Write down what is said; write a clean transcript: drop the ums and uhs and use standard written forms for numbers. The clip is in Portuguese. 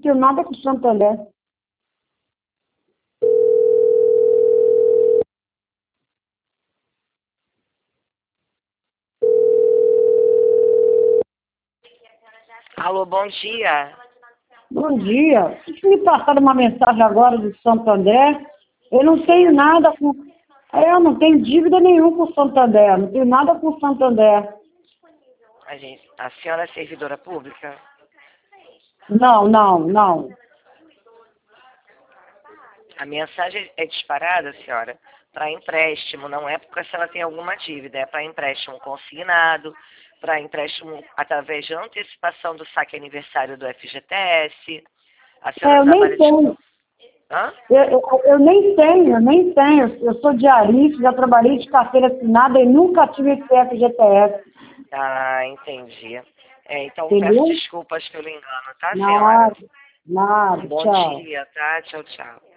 tenho nada com o Santander. Alô, bom dia. Bom dia. Se me passaram uma mensagem agora do Santander, eu não tenho nada com... Eu não tenho dívida nenhuma com o Santander, não tenho nada com o Santander. A senhora é servidora pública? Não. A mensagem é disparada, senhora, para empréstimo, não é porque a senhora tem alguma dívida, é para empréstimo consignado, para empréstimo através de antecipação do saque aniversário do FGTS. A senhora Eu nem trabalha tenho. Hã? Eu nem tenho. Eu sou diarista, já trabalhei de carteira assinada e nunca tive esse FGTS. Ah, entendi. Então peço Entendeu? desculpas pelo engano, tá, senhora? Nada, Bom tchau. dia, tá? Tchau, tchau.